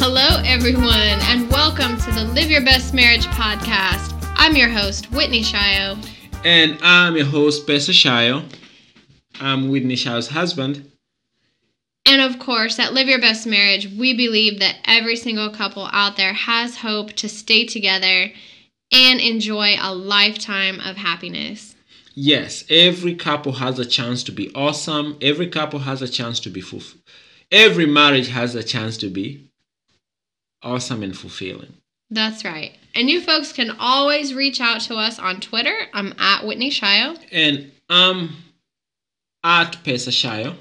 Hello, everyone, and welcome to the Live Your Best Marriage podcast. I'm your host, Whitney Shio. And I'm your host, Bessa Shio. I'm Whitney Shio's husband. And of course, at Live Your Best Marriage, we believe that every single couple out there has hope to stay together and enjoy a lifetime of happiness. Yes, every couple has a chance to be awesome. Every couple has a chance to be fulfilled. Every marriage has a chance to be awesome and fulfilling. That's right. And you folks can always reach out to us on Twitter. I'm at Whitney Shio. And I'm at Bessa Shio.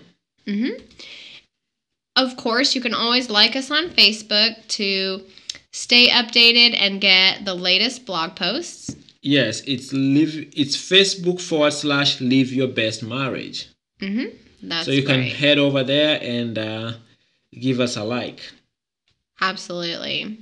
Of course, you can always like us on Facebook to stay updated and get the latest blog posts. Yes, it's Facebook /Live Your Best Marriage. That's so you can right. head over there and give us a like. Absolutely.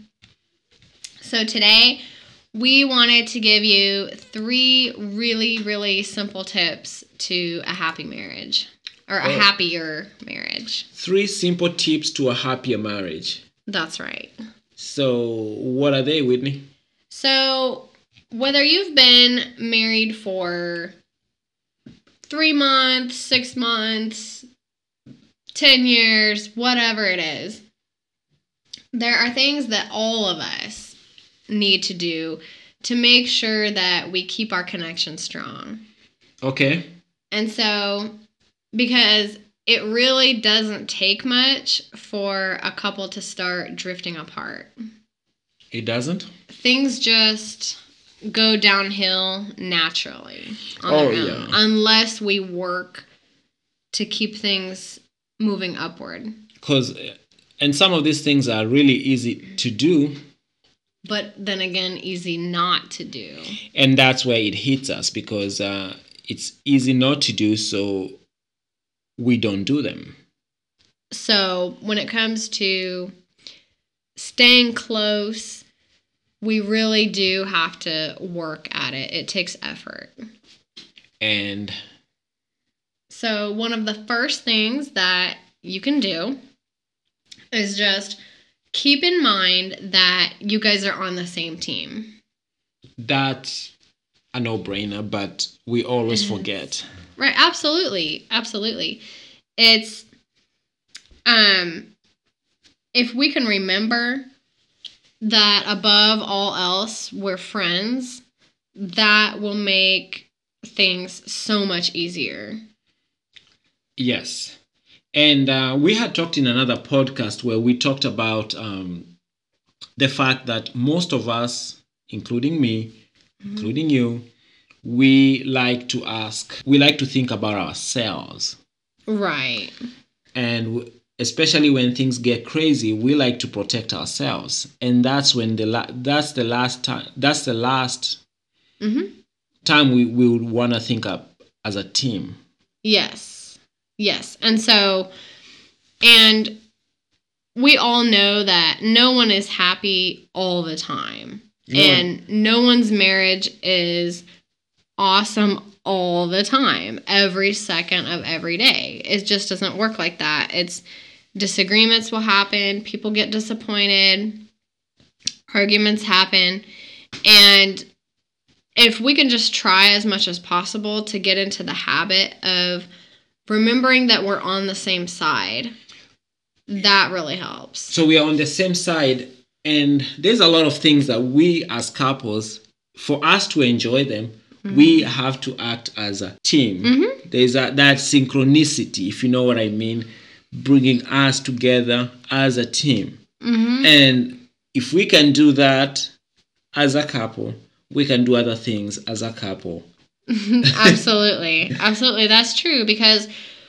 So today, we wanted to give you 3 really, really simple tips to a happy marriage. Or a happier marriage. 3 simple tips to a happier marriage. That's right. So, what are they, Whitney? So, whether you've been married for 3 months, 6 months, 10 years, whatever it is, there are things that all of us need to do to make sure that we keep our connection strong. Okay. And so, because it really doesn't take much for a couple to start drifting apart. It doesn't? Things just go downhill naturally on their own, yeah. unless we work to keep things moving upward. And some of these things are really easy to do. But then again, easy not to do. And that's where it hits us, because it's easy not to do, so we don't do them. So when it comes to staying close, we really do have to work at it. It takes effort. And so one of the first things that you can do is just keep in mind that you guys are on the same team. That's a no-brainer, but we always forget. Right, absolutely. Absolutely. It's if we can remember that above all else we're friends, that will make things so much easier. Yes. And we had talked in another podcast where we talked about the fact that most of us, including me, including you, we like to think about ourselves. Right. And especially when things get crazy, we like to protect ourselves. And that's when that's the last time we would want to think up as a team. Yes. And we all know that no one is happy all the time. And no one's marriage is awesome all the time, every second of every day. It just doesn't work like that. Disagreements will happen, people get disappointed, arguments happen, and if we can just try as much as possible to get into the habit of remembering that we're on the same side, that really helps. So we are on the same side, and there's a lot of things that we as couples, for us to enjoy them, we have to act as a team. There's that synchronicity, if you know what I mean, bringing us together as a team. And if we can do that as a couple, we can do other things as a couple. Absolutely. That's true, because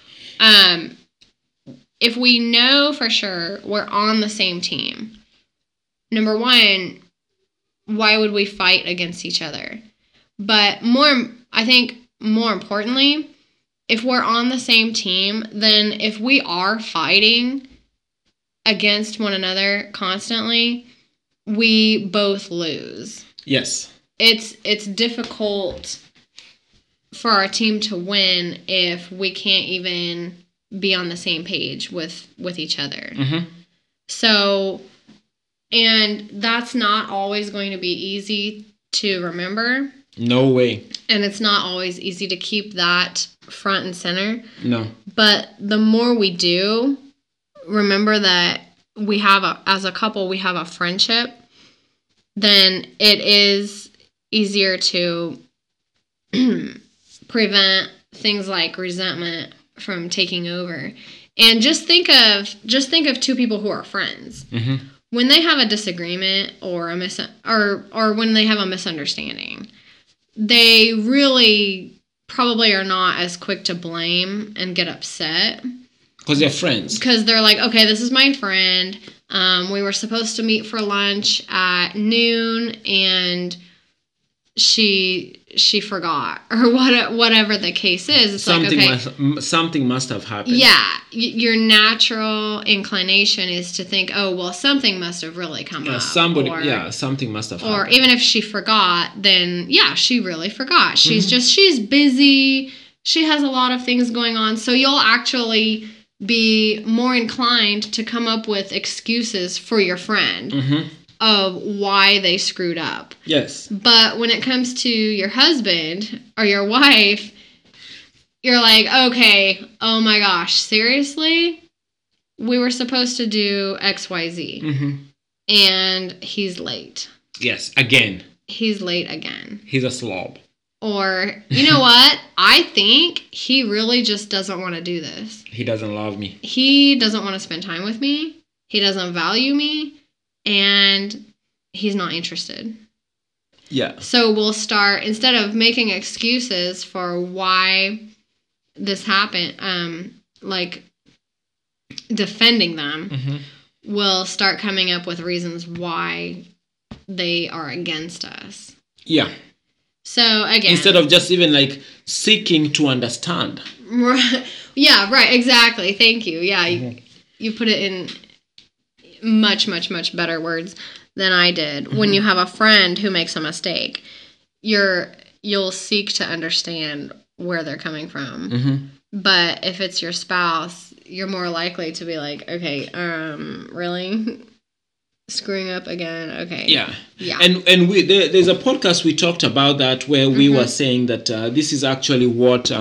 if we know for sure we're on the same team, number one, why would we fight against each other? But I think more importantly, if we're on the same team, then if we are fighting against one another constantly, we both lose. Yes. It's difficult for our team to win if we can't even be on the same page with each other. Mm-hmm. So And that's not always going to be easy to remember. No way. And it's not always easy to keep that front and center. No. But the more we do, remember that we have as a couple, we have a friendship, then it is easier to prevent things like resentment from taking over. And just think of two people who are friends. Mm-hmm. When they have a disagreement or or when they have a misunderstanding, they really probably are not as quick to blame and get upset. Because they're friends. Because they're like, okay, this is my friend. We were supposed to meet for lunch at noon, and she forgot, or whatever the case is. It's something must have happened. Yeah, your natural inclination is to think, oh, well, something must have really come up. Something must have happened. Or even if she forgot, then yeah, she really forgot. She's busy. She has a lot of things going on. So you'll actually be more inclined to come up with excuses for your friend. Mm-hmm. Of why they screwed up. Yes. But when it comes to your husband or your wife, you're like, okay, oh my gosh, seriously? We were supposed to do XYZ. Mm-hmm. And he's late. Yes, again. He's late again. He's a slob. Or, you know what? I think he really just doesn't want to do this. He doesn't love me. He doesn't want to spend time with me. He doesn't value me. And he's not interested. Yeah. So we'll start, instead of making excuses for why this happened, like defending them, mm-hmm. we'll start coming up with reasons why they are against us. Yeah. So again, instead of just even like seeking to understand. Right. Yeah, right. Exactly. Thank you. Yeah. Mm-hmm. You put it in much, much, much better words than I did. Mm-hmm. When you have a friend who makes a mistake, you'll seek to understand where they're coming from. Mm-hmm. But if it's your spouse, you're more likely to be like, okay, really? Screwing up again? Okay. Yeah. And there's a podcast we talked about that where we mm-hmm. were saying that this is actually what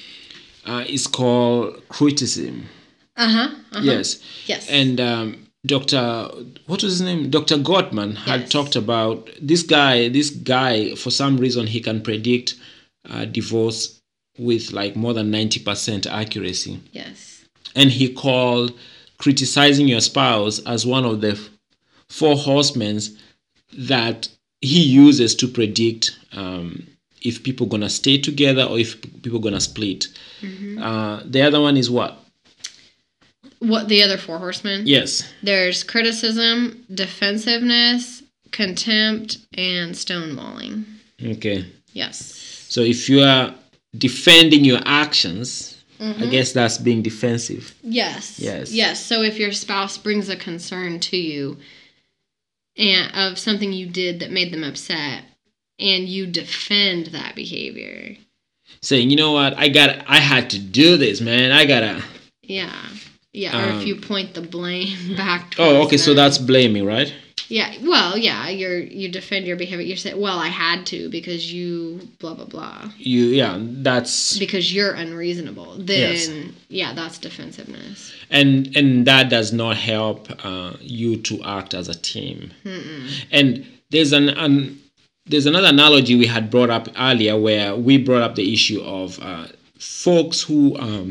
is called criticism. Yes. And what was his name? Dr. Gottman had talked about this guy, for some reason, he can predict divorce with like more than 90% accuracy. Yes. And he called criticizing your spouse as one of the 4 horsemen that he uses to predict if people are going to stay together or if people are going to split. Mm-hmm. The other one is what? What, the other 4 horsemen? Yes. There's criticism, defensiveness, contempt, and stonewalling. Okay. Yes. So if you are defending your actions, mm-hmm. I guess that's being defensive. Yes. So if your spouse brings a concern to you and of something you did that made them upset, and you defend that behavior, saying, you know what, I had to do this, man. I gotta. Yeah, or if you point the blame back towards okay, them. so that's blaming, right? Yeah, well, yeah, you defend your behavior. You say, well, I had to because you blah, blah, blah. That's... Because you're unreasonable. Then, that's defensiveness. And that does not help you to act as a team. Mm-mm. And there's another analogy we had brought up earlier where we brought up the issue of folks who...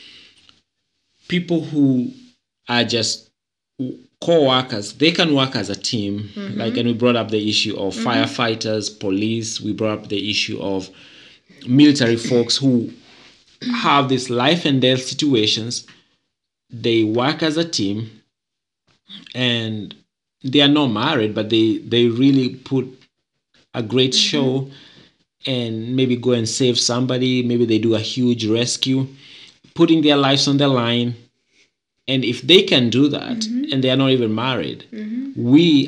people who are just co-workers, they can work as a team. Mm-hmm. And we brought up the issue of mm-hmm. firefighters, police. We brought up the issue of military folks who have these life and death situations. They work as a team, and they are not married, but they really put a great mm-hmm. show and maybe go and save somebody. Maybe they do a huge rescue, putting their lives on the line. And if they can do that, mm-hmm. and they are not even married, mm-hmm. we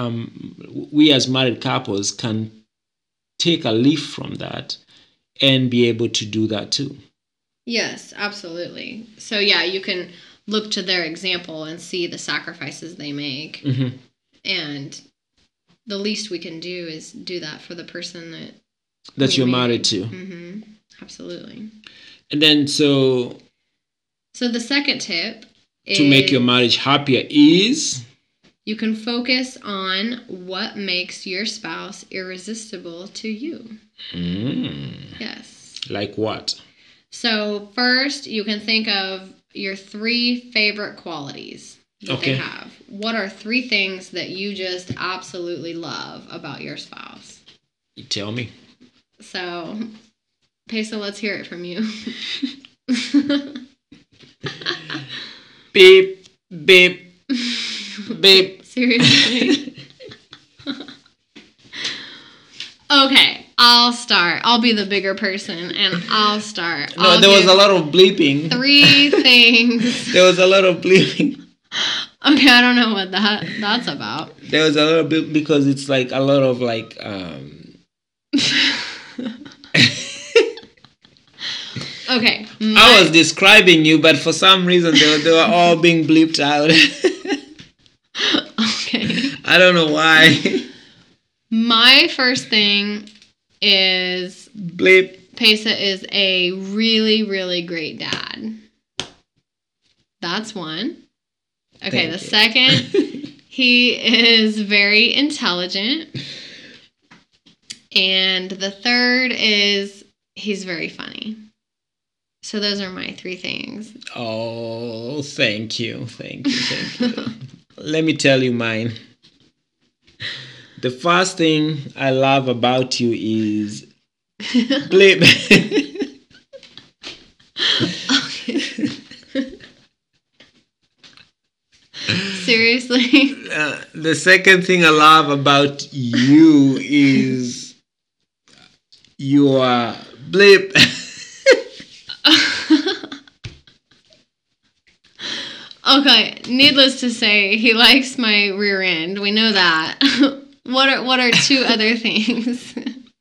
as married couples can take a leaf from that and be able to do that too. Yes, absolutely. So you can look to their example and see the sacrifices they make. Mm-hmm. And the least we can do is do that for the person that you're married to. Mm-hmm. Absolutely. And then so the second tip to make your marriage happier is you can focus on what makes your spouse irresistible to you. Yes. Like what? So first, you can think of your 3 favorite qualities that they have. What are 3 things that you just absolutely love about your spouse? You tell me. So, Pesa, let's hear it from you. Beep, beep, beep. Seriously? Okay, I'll start. I'll be the bigger person, and I'll start. No, there was a lot of bleeping. 3 things. There was a lot of bleeping. Okay, I don't know what that's about. There was a lot of bleeping because it's like a lot of like Okay. I was describing you, but for some reason they were all being bleeped out. Okay. I don't know why. My first thing is bleep. Pesa is a really, really great dad. That's one. Okay, the second, he is very intelligent. And the third is he's very funny. So those are my 3 things. Oh, thank you. Thank you. Let me tell you mine. The first thing I love about you is bleep. Okay. Seriously? The second thing I love about you is your bleep. Okay, needless to say, he likes my rear end. We know that. What are 2 other things?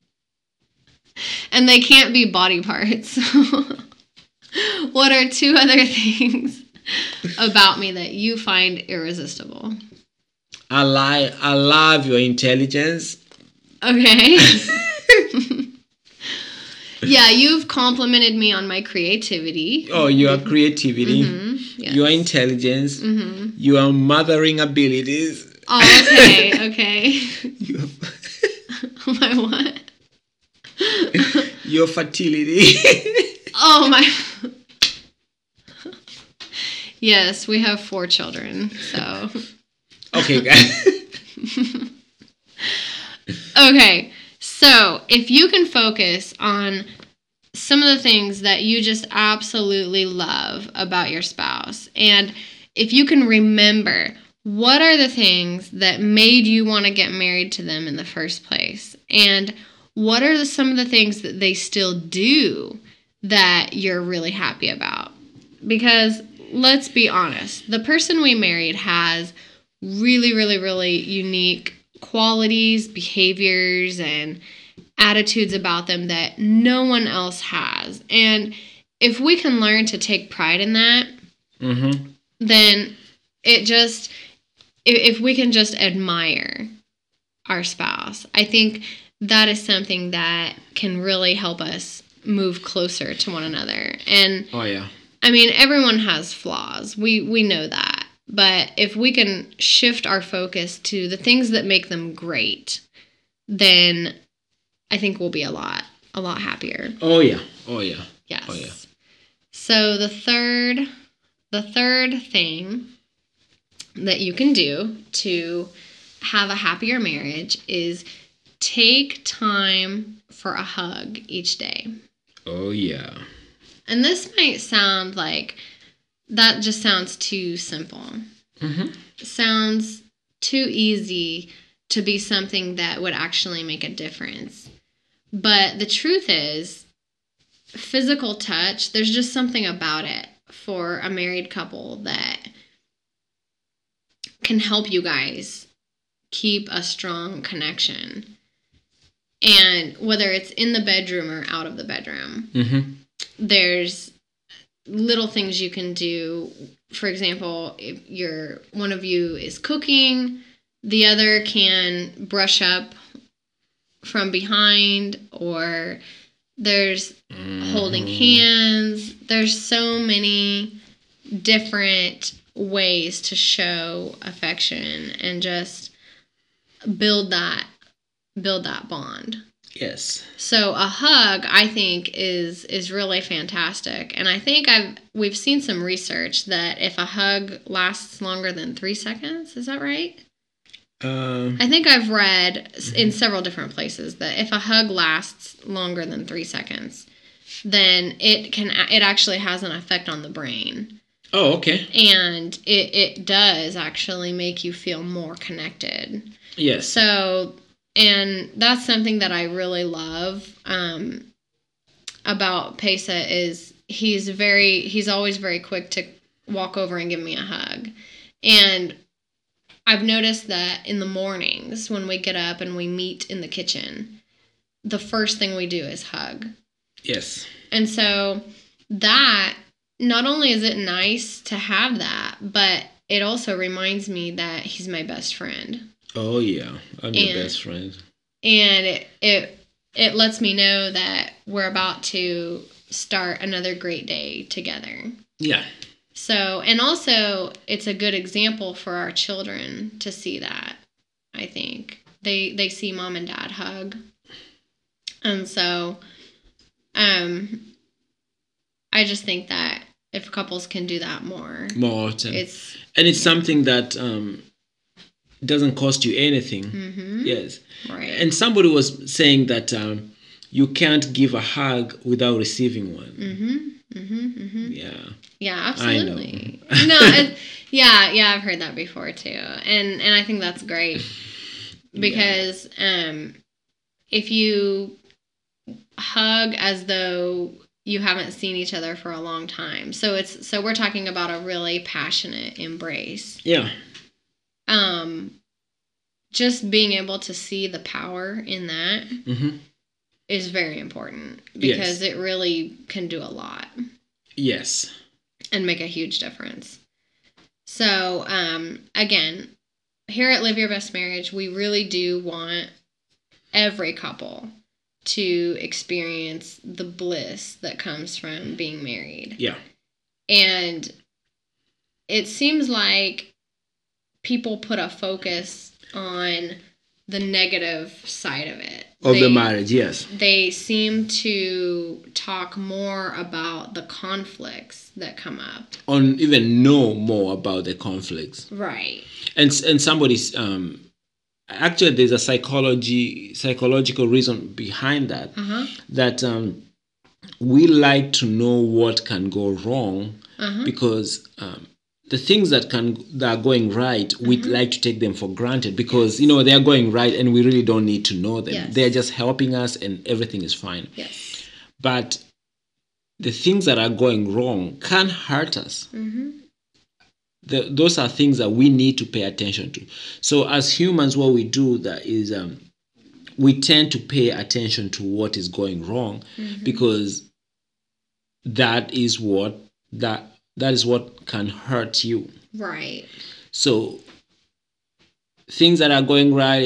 And they can't be body parts. What are 2 other things about me that you find irresistible? I love your intelligence. Okay. Yeah, you've complimented me on my creativity. Oh, your creativity, yes. Your intelligence, your mothering abilities. Oh, okay. My what? Your fertility. Oh, my. Yes, we have 4 children, so. Okay, guys. Okay, so if you can focus on some of the things that you just absolutely love about your spouse, and if you can remember what are the things that made you want to get married to them in the first place, and what are some of the things that they still do that you're really happy about? Because let's be honest, the person we married has really, really, really unique qualities, behaviors, and attitudes about them that no one else has. And if we can learn to take pride in that, then it just, if we can just admire our spouse, I think that is something that can really help us move closer to one another. And oh yeah, I mean, everyone has flaws. We know that. But if we can shift our focus to the things that make them great, then I think we'll be a lot happier. Oh yeah. Yes. Oh yeah. So the third thing that you can do to have a happier marriage is take time for a hug each day. Oh yeah. And this might sound like that just sounds too simple. It sounds too easy to be something that would actually make a difference. But the truth is, physical touch, there's just something about it for a married couple that can help you guys keep a strong connection. And whether it's in the bedroom or out of the bedroom, there's little things you can do. For example, if one of you is cooking, the other can brush up from behind, or there's holding hands. There's so many different ways to show affection and just build that bond. Yes. So a hug, I think, is really fantastic. And I think we've seen some research that if a hug lasts longer than 3 seconds, is that right? I think I've read in several different places that if a hug lasts longer than 3 seconds, then it actually has an effect on the brain. Oh, okay. And it does actually make you feel more connected. Yes. So, and that's something that I really love about Pesa is he's always very quick to walk over and give me a hug. And I've noticed that in the mornings when we get up and we meet in the kitchen, the first thing we do is hug. Yes. And so that, not only is it nice to have that, but it also reminds me that he's my best friend. Oh yeah, I'm your best friend. And it lets me know that we're about to start another great day together. Yeah. So, and also it's a good example for our children to see that. I think they see mom and dad hug. And so I just think that if couples can do that more often, it's something that doesn't cost you anything. Mm-hmm. Yes. Right. And somebody was saying that you can't give a hug without receiving one. Mm-hmm. Mm-hmm. Mm-hmm. Yeah. Yeah, absolutely. I know. Yeah, I've heard that before too, and I think that's great because if you hug as though you haven't seen each other for a long time, so we're talking about a really passionate embrace. Yeah. Just being able to see the power in that is very important because it really can do a lot. Yes. And make a huge difference. So, again, here at Live Your Best Marriage, we really do want every couple to experience the bliss that comes from being married. Yeah. And it seems like people put a focus on the negative side of it. Of the marriage, yes. They seem to talk more about the conflicts that come up. Or even know more about the conflicts. Right. And somebody's actually there's a psychological reason behind that. That we like to know what can go wrong because the things that are going right, we'd like to take them for granted because they are going right and we really don't need to know them. Yes. They're just helping us and everything is fine. Yes. But the things that are going wrong can hurt us. Those are things that we need to pay attention to. So as humans, what we do that is we tend to pay attention to what is going wrong because that is what can hurt you. Right. So things that are going right,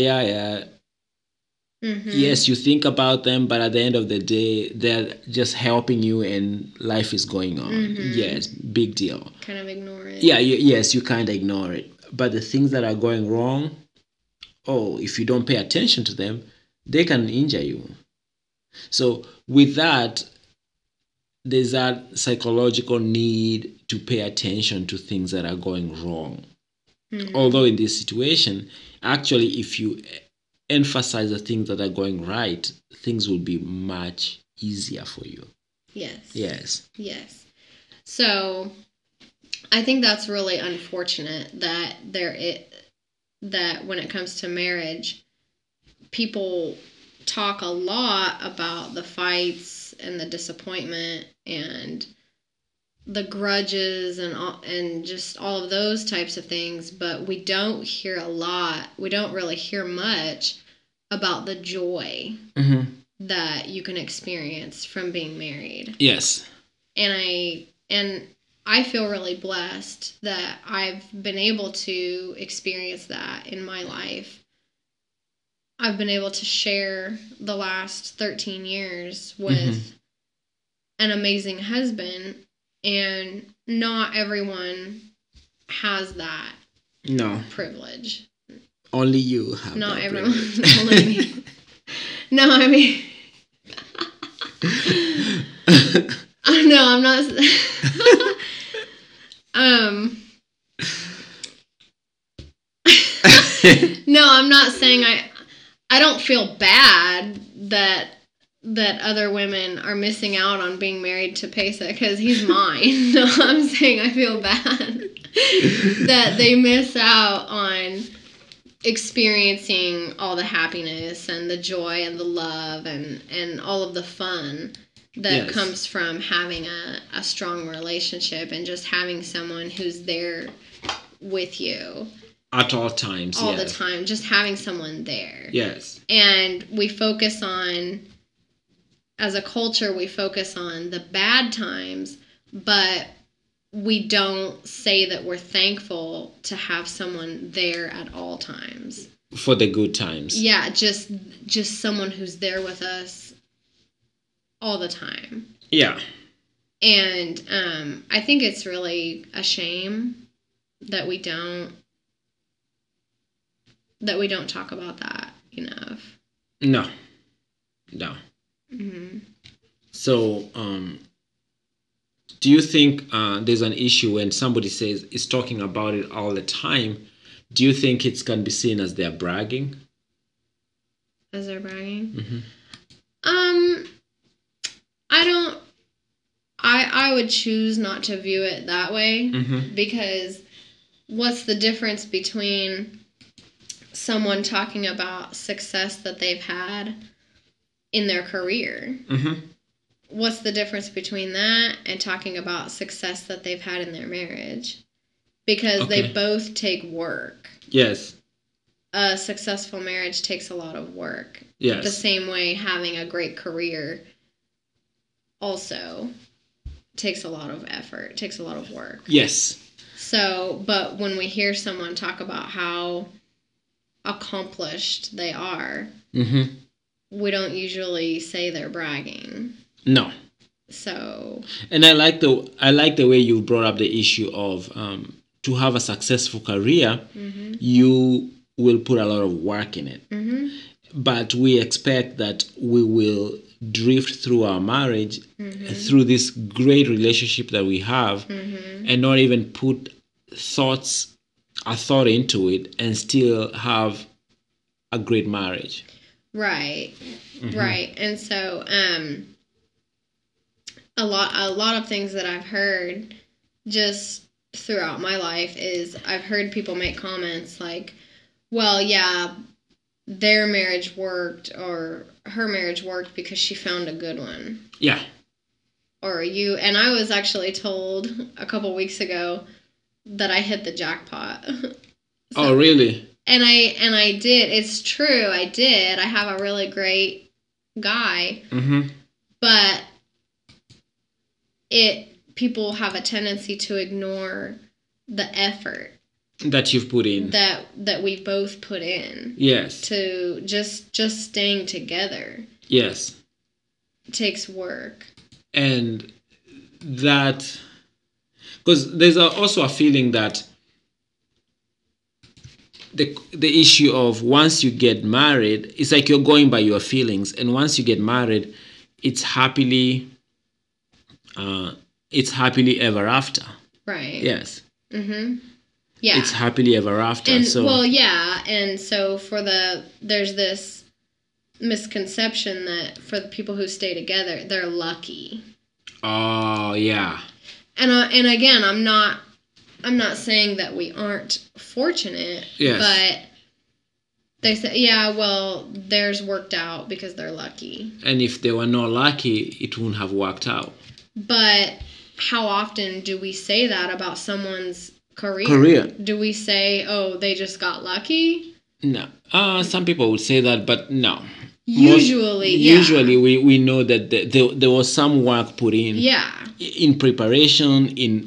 yes, you think about them, but at the end of the day, they're just helping you and life is going on. Yes, big deal. Kind of ignore it. Yeah, yes, you kind of ignore it. But the things that are going wrong, if you don't pay attention to them, they can injure you. So with that, there's that psychological need to pay attention to things that are going wrong. Although in this situation, actually, if you emphasize the things that are going right, things will be much easier for you. Yes. So I think that's really unfortunate that that when it comes to marriage, people talk a lot about the fights and the disappointment and the grudges and just all of those types of things, but we don't really hear much about the joy that you can experience from being married. Yes. And I feel really blessed that I've been able to experience that in my life. I've been able to share the last 13 years with an amazing husband, and not everyone has that privilege. Only you have not that everyone. privilege. Only me. No, I mean, no, I'm not. No, I'm not saying I don't feel bad that other women are missing out on being married to Pesa because he's mine. No, I'm saying I feel bad that they miss out on experiencing all the happiness and the joy and the love and all of the fun that comes from having a strong relationship and just having someone who's there with you. At all times, all the time, just having someone there. Yes. And we focus on, as a culture, we focus on the bad times, but we don't say that we're thankful to have someone there at all times. For the good times. Yeah, just someone who's there with us all the time. Yeah. And I think it's really a shame that we don't talk about that enough. No. Mm-hmm. So, do you think there's an issue when somebody is talking about it all the time? Do you think it can be seen as they're bragging? As they're bragging? Mm-hmm. I would choose not to view it that way, mm-hmm. because what's the difference between someone talking about success that they've had in their career? Mm-hmm. What's the difference between that and talking about success that they've had in their marriage? Because they both take work. Yes. A successful marriage takes a lot of work. Yes. The same way having a great career also takes a lot of effort, takes a lot of work. Yes. So, but when we hear someone talk about how accomplished they are, mm-hmm. we don't usually say they're bragging. No. So. And I like the way you brought up the issue of to have a successful career, mm-hmm. you will put a lot of work in it. Mm-hmm. But we expect that we will drift through our marriage, mm-hmm. through this great relationship that we have, mm-hmm. and not even put a thought into it, and still have a great marriage. Right. Mm-hmm. Right. And so a lot of things that I've heard just throughout my life is I've heard people make comments like, well, yeah, their marriage worked or her marriage worked because she found a good one. Yeah. And I was actually told a couple weeks ago that I hit the jackpot. Oh, really? And I did. It's true. I did. I have a really great guy. Mm-hmm. But people have a tendency to ignore the effort that you've put in, that we both put in. Yes. To just staying together. Yes. Takes work. And that, because there's also a feeling that the issue of once you get married, it's like you're going by your feelings, and once you get married, it's happily ever after. Right. Yes. Mm-hmm. Yeah. It's happily ever after. And, so. Well, yeah, and so there's this misconception that for the people who stay together, they're lucky. Oh yeah. And again, I'm not saying that we aren't fortunate. Yes. But they say, yeah, well, theirs worked out because they're lucky. And if they were not lucky, it wouldn't have worked out. But how often do we say that about someone's career? Do we say, oh, they just got lucky? No. Some people would say that, but no. Usually, we know that there was some work put in. Yeah. In preparation, in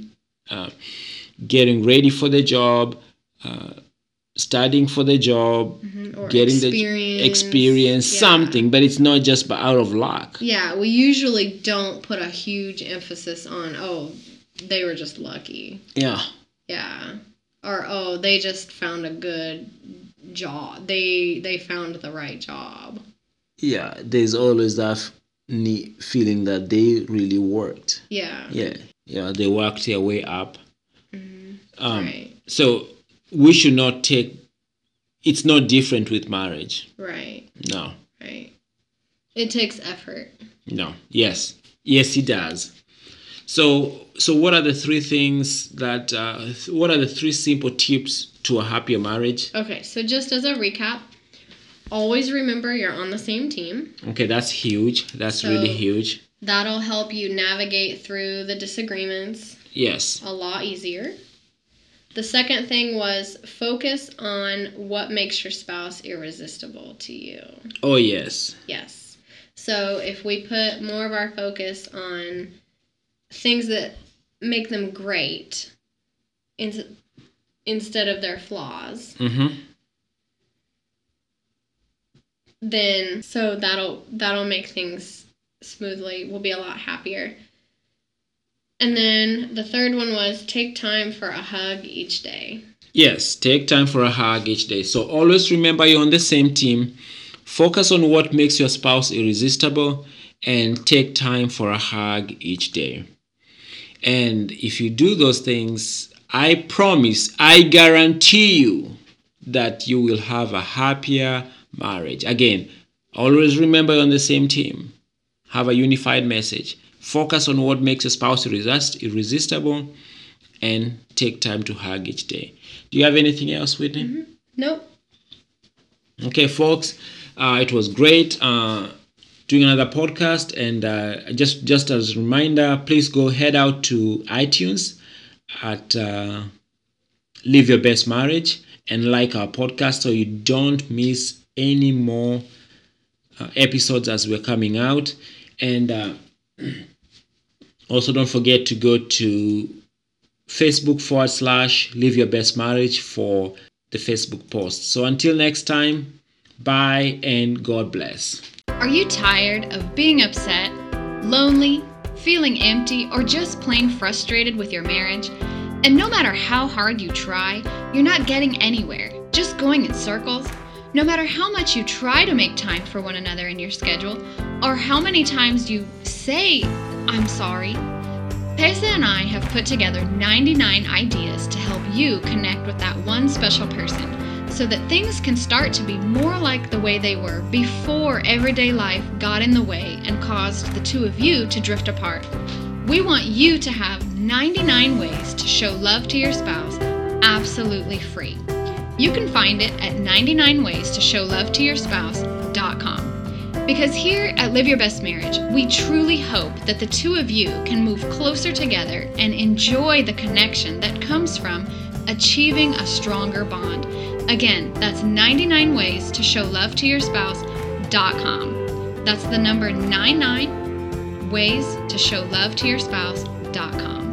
getting ready for the job, studying for the job, or getting experience. the experience, something, but it's not just out of luck. Yeah, we usually don't put a huge emphasis on, they were just lucky. Yeah. Yeah. Or, they just found a good job. They found the right job. Yeah, there's always that feeling that they really worked. Yeah. Yeah, they worked their way up. Right. So we should not take, it's not different with marriage. Right. No. Right. It takes effort. No. Yes, it does. So what are the three things that, what are the three simple tips to a happier marriage? Okay, so just as a recap, always remember you're on the same team. Okay, that's huge. That's really huge. That'll help you navigate through the disagreements. Yes. A lot easier. The second thing was focus on what makes your spouse irresistible to you. Oh, yes. Yes. So if we put more of our focus on things that make them great instead of their flaws, then so that'll make things smoothly. We'll be a lot happier. And then the third one was take time for a hug each day. Yes, take time for a hug each day. So always remember you're on the same team. Focus on what makes your spouse irresistible and take time for a hug each day. And if you do those things, I promise, I guarantee you that you will have a happier marriage. Again, always remember you're on the same team. Have a unified message. Focus on what makes your spouse irresistible and take time to hug each day. Do you have anything else, Whitney? Nope. Okay, folks, it was great doing another podcast. And just as a reminder, please go head out to iTunes at Live Your Best Marriage and like our podcast so you don't miss any more episodes as we're coming out. And also don't forget to go to Facebook /Live Your Best Marriage for the Facebook post. So until next time, bye and God bless. Are you tired of being upset, lonely, feeling empty, or just plain frustrated with your marriage? And no matter how hard you try, you're not getting anywhere, just going in circles? No matter how much you try to make time for one another in your schedule, or how many times you say, "I'm sorry," Pesa and I have put together 99 ideas to help you connect with that one special person so that things can start to be more like the way they were before everyday life got in the way and caused the two of you to drift apart. We want you to have 99 ways to show love to your spouse absolutely free. You can find it at 99waystoshowlovetoyourspouse.com. Because here at Live Your Best Marriage, we truly hope that the two of you can move closer together and enjoy the connection that comes from achieving a stronger bond. Again, that's 99waystoshowlovetoyourspouse.com. That's the number 99waystoshowlovetoyourspouse.com.